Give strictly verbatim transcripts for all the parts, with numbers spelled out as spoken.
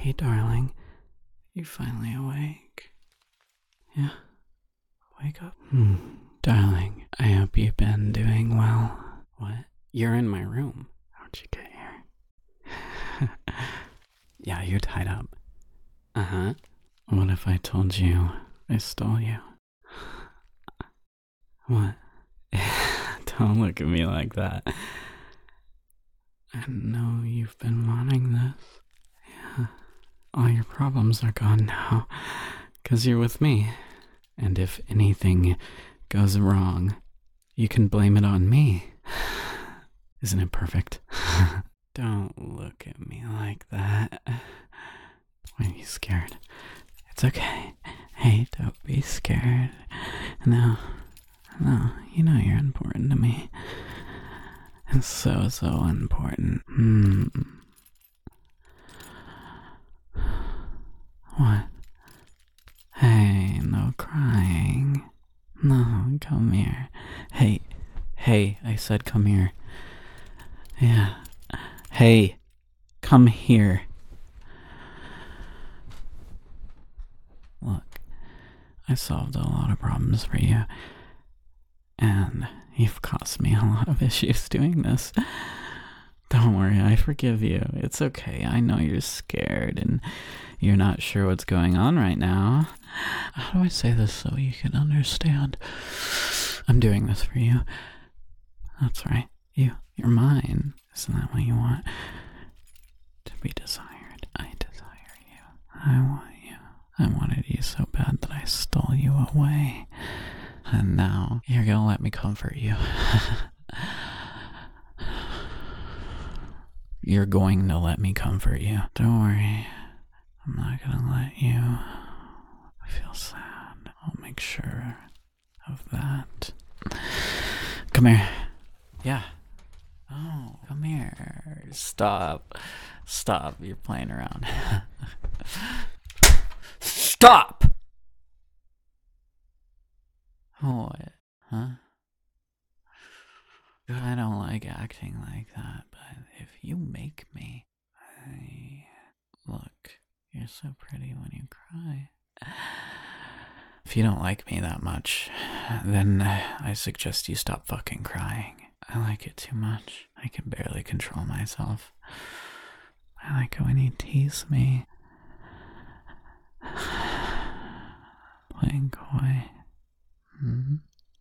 Hey, darling. You finally awake? Yeah? Wake up. Hmm. Darling, I hope you've been doing well. What? You're in my room. How'd you get here? Yeah, you're tied up. Uh-huh. What if I told you I stole you? What? Don't look at me like that. I know you've been wanting this. Yeah. All your problems are gone now, 'cause you're with me. And if anything goes wrong, you can blame it on me. Isn't it perfect? Don't look at me like that. Why are you scared? It's okay. Hey, don't be scared. No, no, you know you're important to me. It's so, so important. Hmm. What? Hey, no crying. No, come here. Hey, hey, I said come here. Yeah. Hey, come here. Look, I solved a lot of problems for you. And you've caused me a lot of issues doing this. Don't worry, I forgive you. It's okay. I know you're scared and you're not sure what's going on right now. How do I say this so you can understand? I'm doing this for you. That's right. You, you're mine. Isn't that what you want? To be desired. I desire you. I want you. I wanted you so bad that I stole you away. And now you're gonna let me comfort you. You're going to let me comfort you. Don't worry. I'm not gonna let you feel sad. I'll make sure of that. Come here. Yeah. Oh, come here. Stop. Stop. You're playing around. Stop! What? Huh? I don't like acting like that, but if you make me, I... Look, you're so pretty when you cry. If you don't like me that much, then I suggest you stop fucking crying. I like it too much. I can barely control myself. I like it when you tease me. Playing coy. Hmm?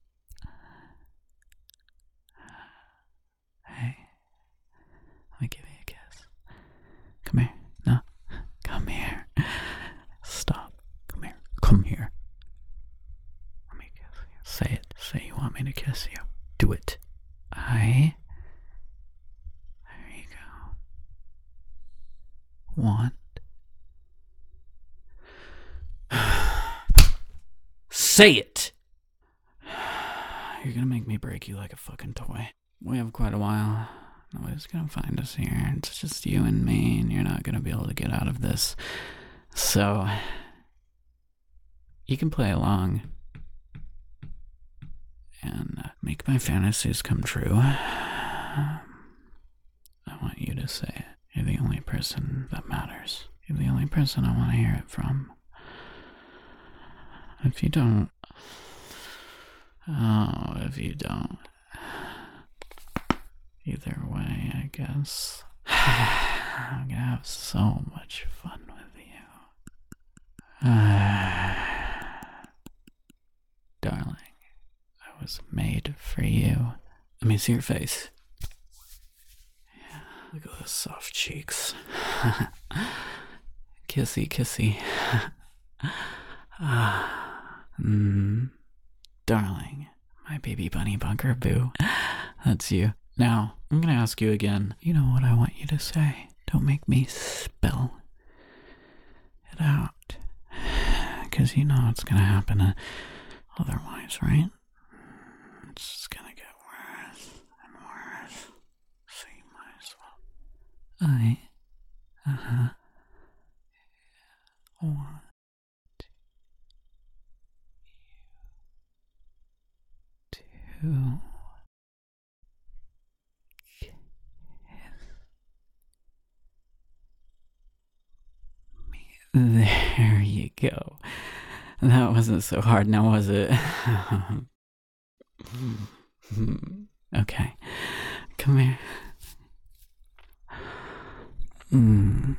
Hey, let me give you a kiss. Come here. No, come here. Stop. Come here. Come here. Let me kiss you. Say it. Say you want me to kiss you. Do it. I... There you go. Want... Say it! You're gonna make me break you like a fucking toy. We have quite a while. Nobody's gonna find us here. It's just you and me, and you're not gonna be able to get out of this. So... You can play along. And uh, make my fantasies come true. I want you to say it. You're the only person that matters. You're the only person I want to hear it from. If you don't... Oh, if you don't... Either way, I guess. I'm gonna have so much fun with you. Darling, I was made for you. Let me see your face. Yeah, look at those soft cheeks. Kissy, kissy. Ah, mm, darling, my baby bunny bunker boo. That's you. Now, I'm gonna ask you again. You know what I want you to say. Don't make me spell it out. Because you know what's gonna happen otherwise, right? It's just gonna get worse and worse. So you might as well. I, uh-huh, want you to... go. That wasn't so hard now, was it? Okay. Come here. Mm.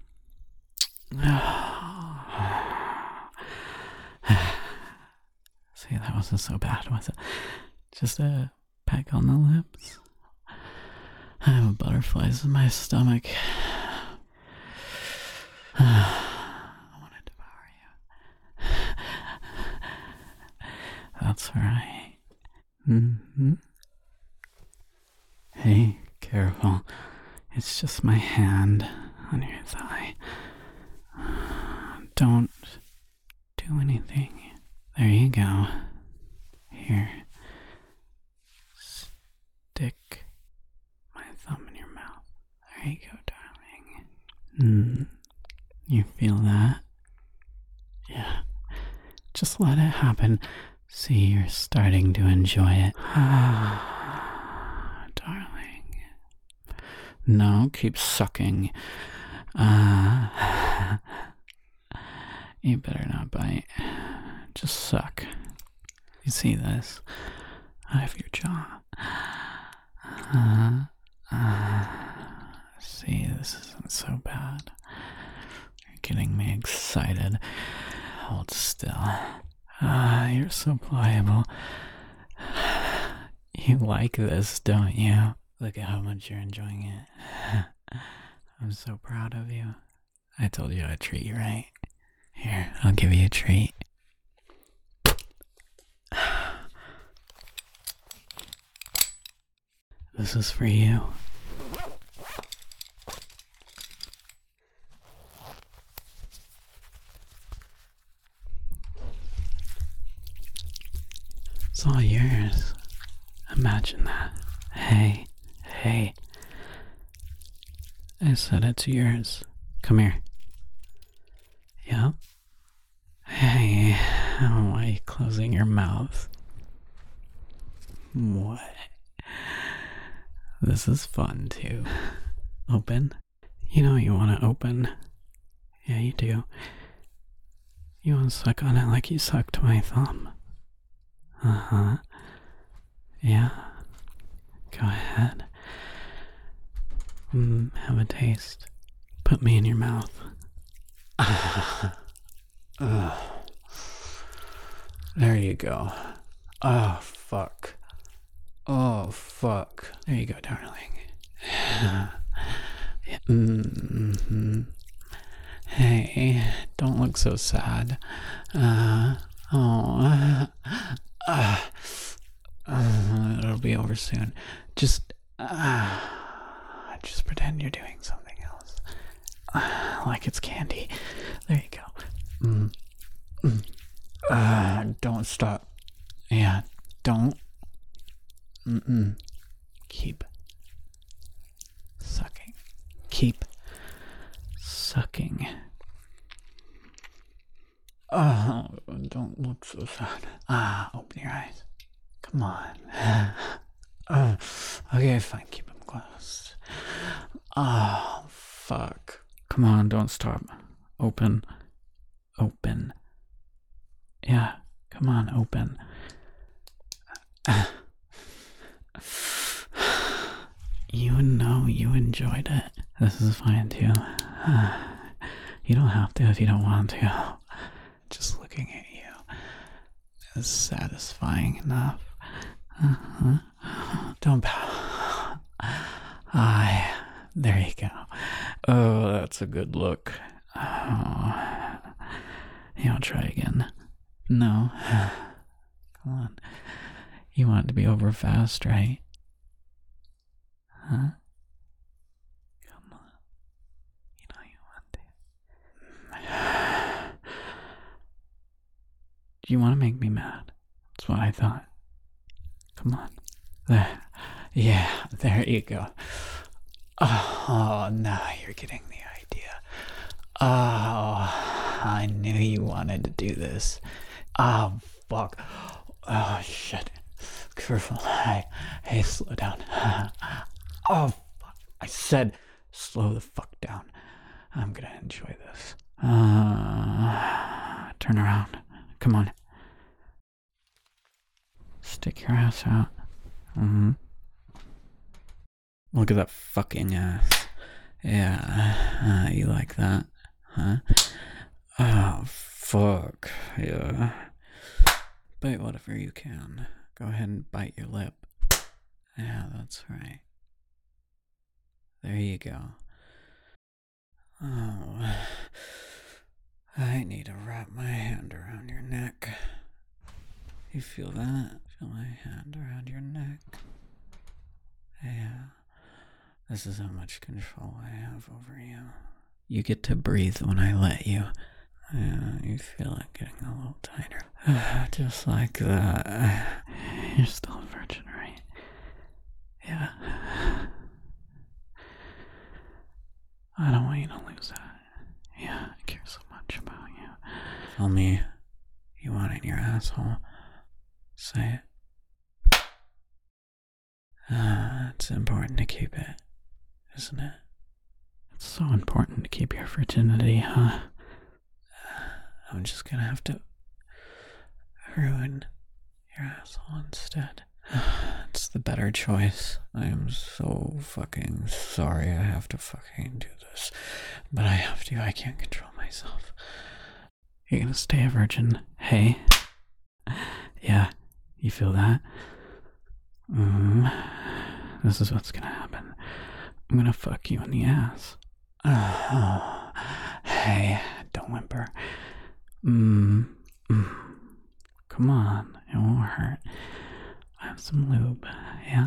See, that wasn't so bad, was it? Just a peck on the lips. I have butterflies in my stomach. I want to devour you. That's right. Mm-hmm. Hey, careful. It's just my hand on your thigh. Don't do anything. There you go. Here. Stick my thumb in your mouth. There you go, darling. Mm. You feel that? Yeah. Just let it happen. See, you're starting to enjoy it. Darling. No, keep sucking. Uh, you better not bite. Just suck. You see this? Out of your jaw. Uh, uh, see, this isn't so bad. You're getting me excited. Hold still. Ah, you're so pliable. You like this, don't you? Look at how much you're enjoying it. I'm so proud of you. I told you I'd treat you right. Here, I'll give you a treat. This is for you. It's all yours. Imagine that. Hey, hey. I said it's yours. Come here. Yep. Hey, why are you closing your mouth? What? This is fun too. Open? You know you want to open. Yeah, you do. You want to suck on it like you sucked my thumb. Uh-huh. Yeah. Go ahead. Mm, have a taste. Put me in your mouth. uh, there you go. Oh, fuck. Oh, fuck. There you go, darling. Yeah. Mm-hmm. Hey, don't look so sad. Uh, oh, uh, uh, it'll be over soon. Just, uh, just pretend you're doing something else. Uh, like it's candy. There you go. Mm. Mm. Uh, don't stop. Yeah, don't. Mm-mm. Keep sucking. Keep sucking. Oh, don't look so sad. Ah, open your eyes. Come on. Oh, okay, fine. Keep them closed. Oh, fuck. Come on, don't stop. Open. Open. Yeah, come on, open. You know you enjoyed it. This is fine too. You don't have to if you don't want to. Just looking at you is satisfying enough. Uh-huh. Don't pout. Ah, there you go. Oh, that's a good look. Oh. You want to try again? No. Come on. You want it to be over fast, right? Huh? Come on. You know you want to. Do you want to make me mad? That's what I thought. Come on. There. Yeah, there you go. Oh, now you're getting the idea. Oh, I knew you wanted to do this. Oh, fuck. Oh, shit. Careful. Hey, hey, slow down. Oh, fuck. I said slow the fuck down. I'm gonna enjoy this. Uh, Turn around. Come on. Stick your ass out. Mm-hmm. Look at that fucking ass. Yeah, uh, you like that, huh? Oh, fuck. Yeah. Bite whatever you can. Go ahead and bite your lip. Yeah, that's right. There you go. Oh, I need to wrap my hand around your neck. You feel that? Feel my hand around your neck? Yeah. This is how much control I have over you. You get to breathe when I let you. Yeah, you feel it getting a little tighter. Just like that. You're still a virgin, right? Yeah. I don't want you to lose that. Yeah, I care so much about you. Tell me you want it in your asshole. Say it. Uh, it's important to keep it, isn't it? It's so important to keep your virginity, huh? I'm just gonna have to ruin your asshole instead. It's the better choice. I am so fucking sorry I have to fucking do this. But I have to. I can't control myself. You're gonna stay a virgin, hey? Yeah, you feel that? Mm, this is what's gonna happen. I'm gonna fuck you in the ass. Oh, hey, don't whimper. Mm, mm. Come on, it won't hurt. I have some lube, yeah?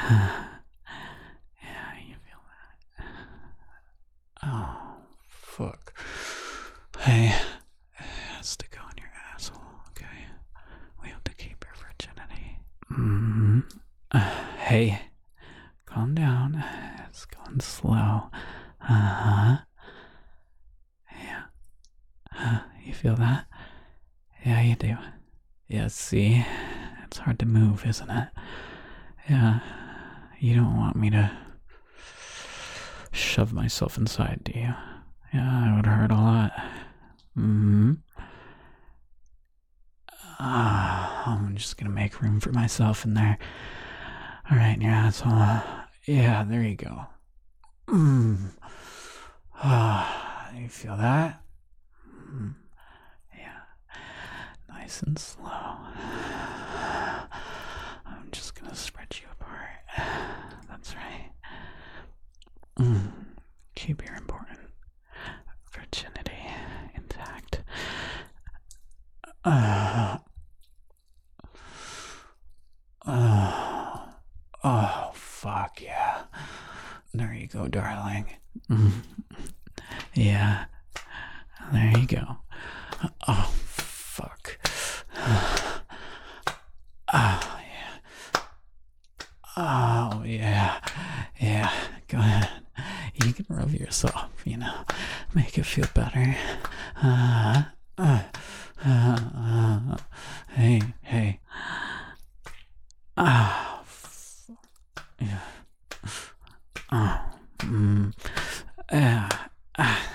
Yeah, you feel that? Oh, fuck. Hey, it has to go in your asshole, okay? We have to keep your virginity. Mm-hmm. Uh, hey, calm down. It's going slow. Uh-huh. Yeah. Uh, you feel that? Yeah, you do. Yeah, see? It's hard to move, isn't it? Yeah. You don't want me to shove myself inside, do you? Yeah, it would hurt a lot. Mm-hmm. Uh, I'm just gonna make room for myself in there. Alright, in your asshole. Yeah, there you go. Mm. Ah, you feel that? Mm. Yeah. Nice and slow. I'm just gonna spread you apart. That's right. Mm. Keep your important virginity intact. Uh, uh, oh, fuck yeah. There you go, darling. Mm. Yeah. There you go. Oh, fuck. Oh, yeah. Oh, yeah. Yeah, go ahead. You can rub yourself, you know. Make it feel better. Uh, uh, uh, uh, hey, hey. Ah, oh, yeah. Oh, mm, yeah. Ah,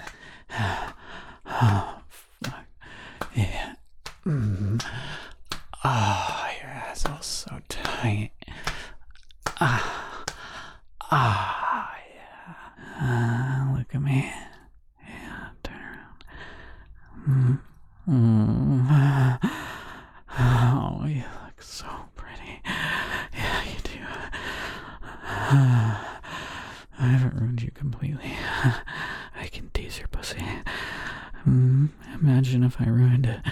oh, fuck. Yeah. Mm. Oh, your asshole's so tight. Ah, ah, yeah. Uh, look at me. Yeah, turn around. Mm. Mm. Oh, you look so pretty. Yeah, you do. I haven't ruined you completely. I can tease your pussy. Mm, imagine if I ruined it.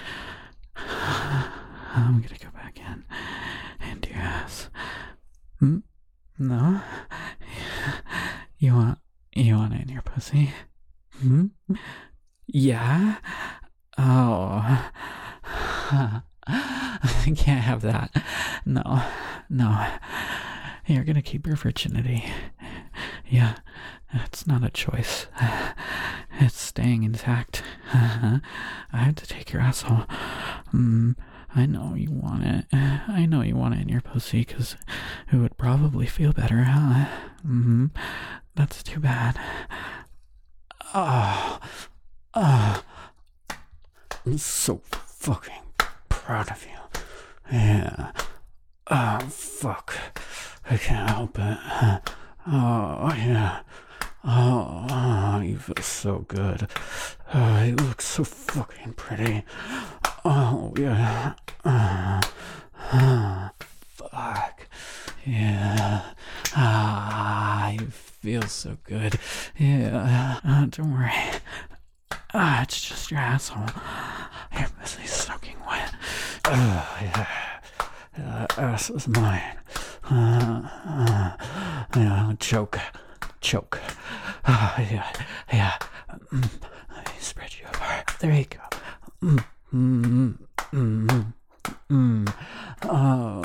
I'm gonna go back in and your ass. Hmm? No? You want you want it in your pussy? Hmm? Yeah? Oh. I can't have that. No. No. You're gonna keep your virginity. Yeah. It's not a choice. It's staying intact. I have to take your asshole. Mm, I know you want it. I know you want it in your pussy, because it would probably feel better, huh? Mm-hmm. That's too bad. Oh. Oh. I'm so fucking proud of you. Yeah. Oh, fuck. I can't help it. Oh, yeah. Oh, oh, you feel so good. Oh, you look so fucking pretty. Oh, yeah. Uh, uh, fuck. Yeah. Ah, you feel so good. Yeah. Uh, don't worry. Ah, it's just your asshole. You're busy soaking wet. Uh, yeah. Uh, ass is mine. Uh, uh, yeah, choke. Choke. Uh, yeah. Yeah. Mm. Let me spread you apart. There you go. Mm. Mm. Mm. Mm. Oh.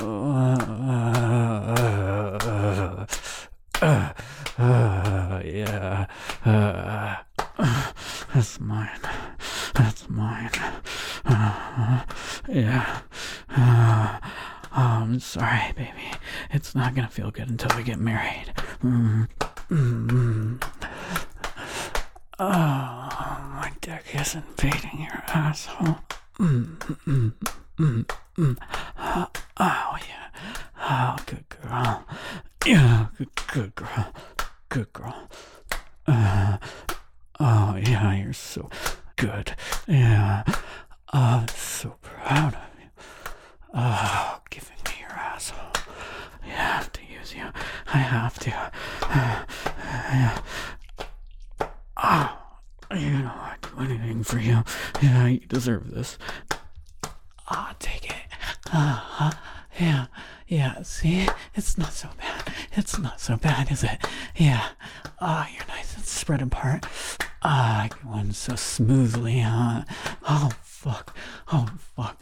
Uh, uh, uh, uh, yeah. Uh, uh, that's mine. That's mine. Uh, yeah. Uh, oh, I'm sorry, baby. It's not gonna feel good until we get married. Mm. Mm. Oh, my dick is invading your asshole. Mm. Mm. Mm. Mm. Oh, oh, yeah. Oh, good girl. Yeah, good, good girl. Good girl. Uh, oh, yeah, you're so good. Yeah. Oh, I'm so proud of you. Oh, giving me your asshole. Yeah, I have to use you. I have to. Uh, yeah. Oh, you know, I'd do anything for you. Yeah, you deserve this. Ah, oh, take it. Uh-huh. Yeah, yeah, see? It's not so bad. It's not so bad, is it? Yeah. Ah, oh, you're nice and spread apart. Ah, I go in so smoothly, huh? Oh, fuck. Oh, fuck.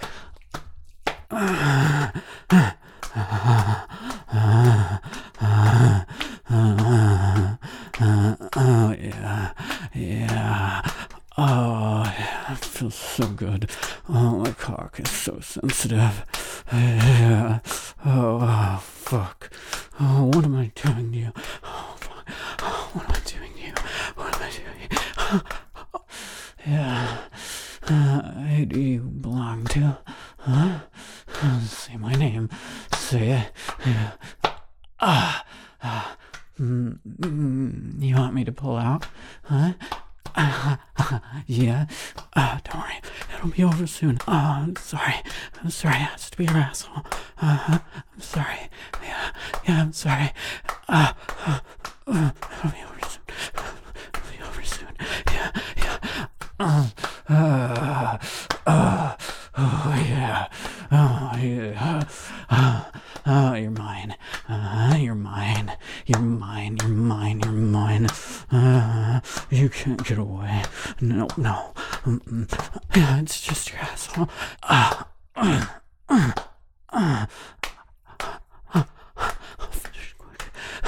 Uh, uh, uh, uh, uh, uh, uh, oh, yeah. Yeah. Oh, yeah, it feels so good. Oh, my cock is so sensitive. Yeah. Oh, oh, fuck. Oh, what am I doing to you? Oh, fuck. Oh, what am I doing to you? What am I doing? Oh, yeah. Uh, who do you belong to? Huh? Say my name. Say it. Yeah. Ah. Ah. Mm, mm, you want me to pull out? Huh? Uh, yeah. Uh, don't worry. It'll be over soon. Oh, I'm sorry. I'm sorry. It has to be your asshole. Uh, I'm sorry. Yeah. Yeah, I'm sorry. Uh, uh, uh, it'll be over soon. It'll be over soon. Yeah. Yeah. Uh, uh, uh, oh, yeah. Oh, yeah. Uh, oh, you're mine. Uh, you're mine. You're mine. You're mine. You're mine. Uh, you can't get away. No, no. Mm-mm. Yeah, it's just your asshole. Uh, uh, uh, uh, uh, I'll finish quick.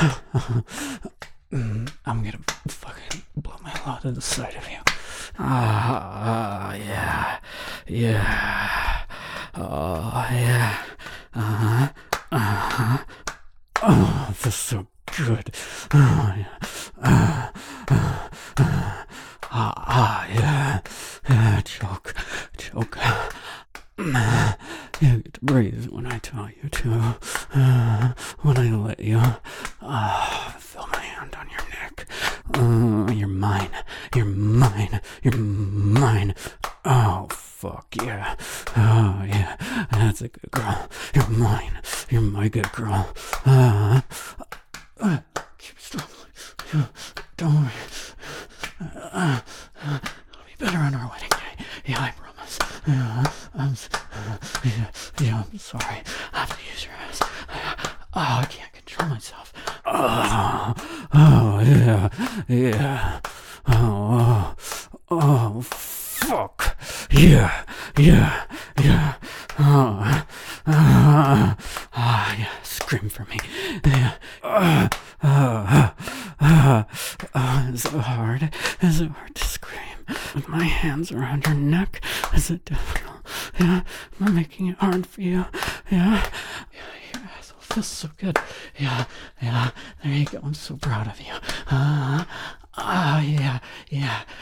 I'm gonna fucking blow my load to the side of you. Ah, uh, yeah. Yeah. Oh, yeah. Uh-huh. Uh-huh. Oh, this is so good. Oh, yeah. Uh, uh, uh, ah, ah, yeah. Yeah, choke. Choke. You get to breathe when I tell you to. Uh, when I let you. Ah, uh, feel my hand on your neck. Uh, you're mine. You're mine. You're mine. Oh, fuck yeah. Oh, yeah. That's a good girl. You're mine. You're my good girl. Uh, uh, keep struggling. Don't worry. Uh, uh, it'll be better on our wedding day. Yeah, I promise. Yeah, I'm, uh, yeah, yeah, I'm sorry. I have to use your ass. Uh, oh, I can't control myself. Oh, oh, yeah, yeah. Oh, oh, oh, fuck. Yeah, yeah, yeah. Oh, uh, uh, yeah, scream for me. Yeah. Uh, uh, uh, uh, is it hard? Is it hard to scream? With my hands around your neck? Is it difficult? Yeah, am I making it hard for you? Yeah, yeah, your asshole feels so good. Yeah, yeah, there you go. I'm so proud of you. Uh, ah, uh, yeah, yeah.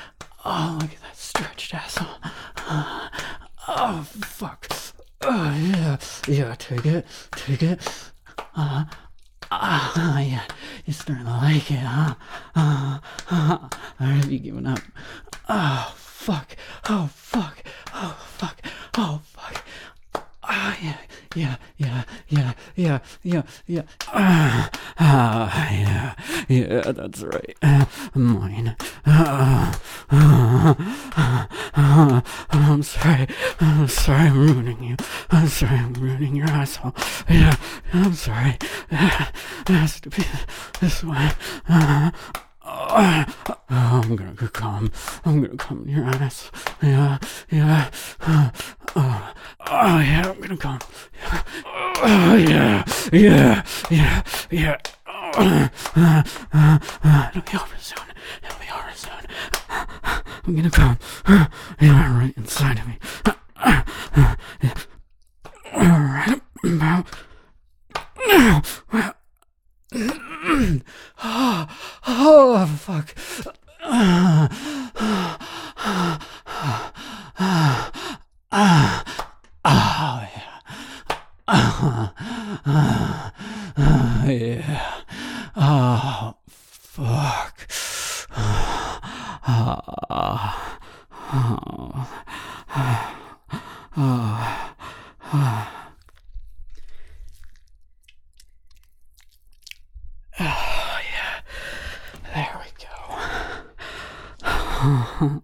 Oh, look at that stretched asshole. Uh, oh, fuck. Oh, yeah. Yeah, take it. Take it. Uh, ah, uh, yeah. You're starting to like it, huh? Uh, uh, or have you given up? Oh, fuck. Oh, fuck. Oh, fuck. Oh, fuck. Ah, yeah, yeah, yeah, yeah, yeah, yeah, yeah. Ah, ah, yeah, yeah, that's right. Uh, mine. Ah, ah, ah, ah, I'm sorry. I'm sorry I'm ruining you. I'm sorry I'm ruining your asshole. Yeah, I'm sorry. It has to be this way. Uh, Oh, I'm gonna go come. I'm gonna come in your ass. Yeah, yeah. Oh, oh, oh yeah, I'm gonna come. Yeah. Oh, yeah, yeah, yeah, yeah. Oh, uh, uh, uh, it'll be over soon. It'll be over soon. I'm gonna come. Yeah, right inside of me. Yeah. Right about now. Oh, oh, fuck. Oh, yeah. Yeah. Oh, fuck. Oh, oh, oh, oh. Oh, yeah. There we go. Oh,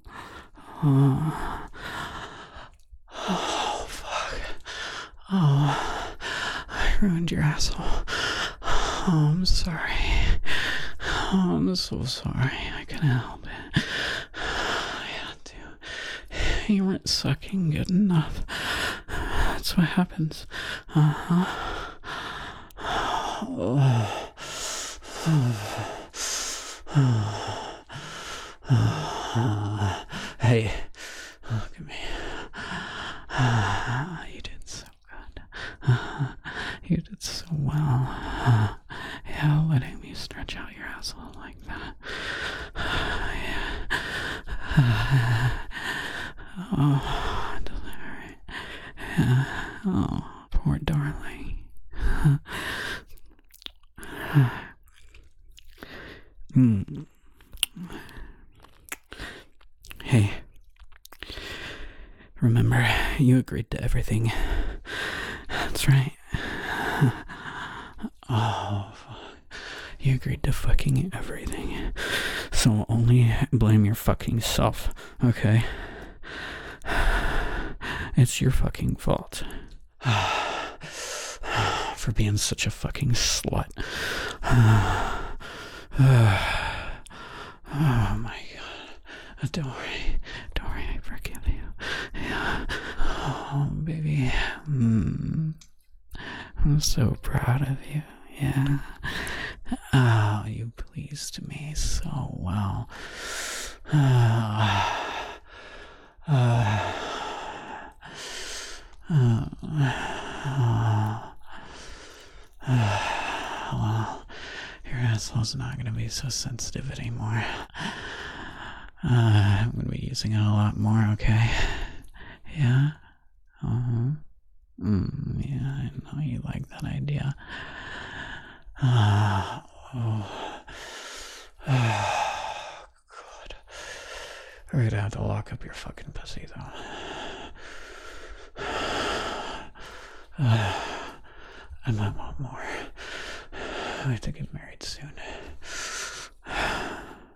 oh, fuck. Oh, I ruined your asshole. Oh, I'm sorry. Oh, I'm so sorry. I couldn't help it. I had to. You weren't sucking good enough. That's what happens. Uh-huh. Oh. Hey, look at me. You did so good. You did so well. Yeah, letting me stretch out your asshole like that. Yeah. Oh, it doesn't hurt. Yeah. Oh, poor darling. Mm. Hey, remember, you agreed to everything. That's right. Oh, fuck. You agreed to fucking everything. So only blame your fucking self, okay? It's your fucking fault. For being such a fucking slut. Oh my god. Don't worry. Don't worry, I forgive you. Yeah. Oh, baby. Mm. I'm so proud of you. Yeah. Oh, you pleased me so well. Uh, uh, uh, uh, uh, well, your asshole's not going to be so sensitive anymore. Uh, I'm going to be using it a lot more, okay? Yeah? Uh-huh. Mm, yeah, I know you like that idea. Uh, oh. Oh, God. We're going to have to lock up your fucking pussy, though. Uh, I might want more. We have to get married soon.